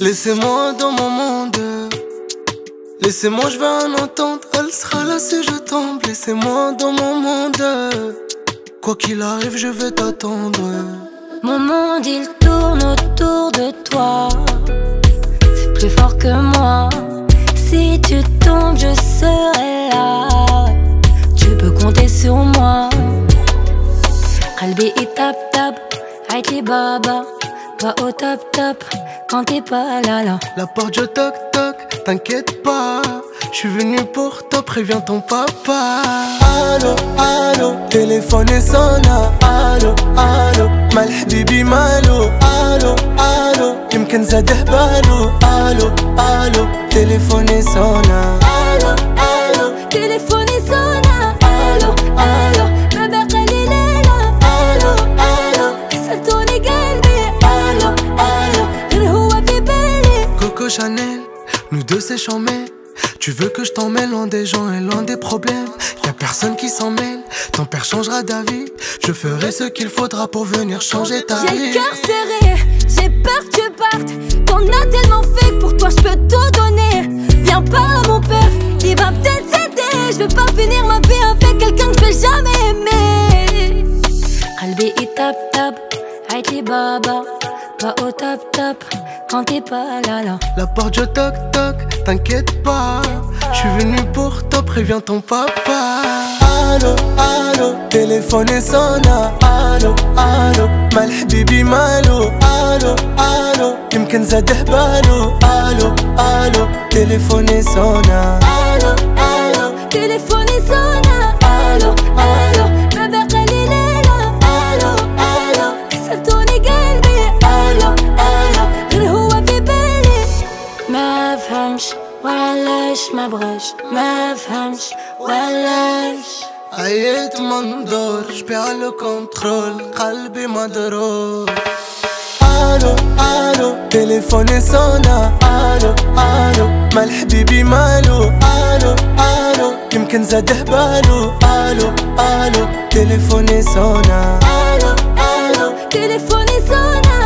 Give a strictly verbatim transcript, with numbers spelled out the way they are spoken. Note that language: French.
Laissez-moi dans mon monde. Laissez-moi, je vais en entendre. Elle sera là si je tombe. Laissez-moi dans mon monde. Quoi qu'il arrive, je vais t'attendre. Mon monde, il tourne autour de toi. C'est plus fort que moi. Si tu tombes, je serai là. Tu peux compter sur moi. Qalbi il tap tap, Aïti baba. Pas au top top, quand t'es pas là là. La porte je toc toc, t'inquiète pas. Je suis venu pour toi, préviens ton papa. Allô, allô, téléphone et sonna. Allô, allô, mal habibi malo. Allô, allô, يمكن زاده بالو. Allô, allô, téléphone et sonna. Allô, allô, téléphone et sonna. Allô, allô, bébé قليلة. Allô, allô, سألتوني قلبي. Allô, allô, غير هو في بالي. Coco Chanel, nous deux c'est chambé. Tu veux que je t'emmène loin des gens et loin des problèmes. Y'a personne qui s'en mêle, ton père changera d'avis. Je ferai ce qu'il faudra pour venir changer ta vie. J'ai le cœur serré, j'ai peur que tu partes. T'en as tellement fait, pour toi je peux tout donner. Viens parle à mon père, il va peut-être t'aider. Je veux pas finir ma vie avec quelqu'un que je vais jamais aimer. Qalbi il tap tap, Aïti baba. Pas au top top, quand t'es pas là là. La porte je toc toc, t'inquiète pas. Je suis venu pour toi, préviens ton papa. Allô, allô, téléphone et sonna. Allô, allô, mal habibi malo. Allô, allô, يمكن زاده بالو. Allô, allô, téléphone et sonna. Allô, allô, téléphone et sonna. Allô, allô, bébé قليلة. Allô, allô, سألتوني قلبي. Allô, allô, غير هو في بالي. ما فهمش وعلاش ما بغاش. ما فهمش وعلاش. عييت منظور جبيع le contrôle. قلبي مضروب. Allô, allô, téléphone et sonna. Allô, allô, mal habibi malo. Allô, allô, يمكن زاده بالو. Allô, allô, téléphone et sonna. Allô, allô, téléphone et sonna.